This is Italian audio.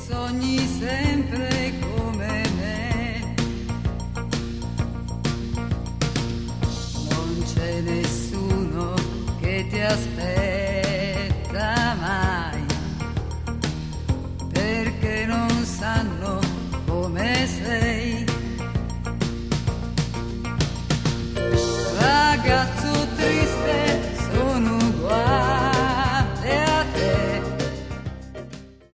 sogni sempre come me. Non c'è nessuno che ti aspetta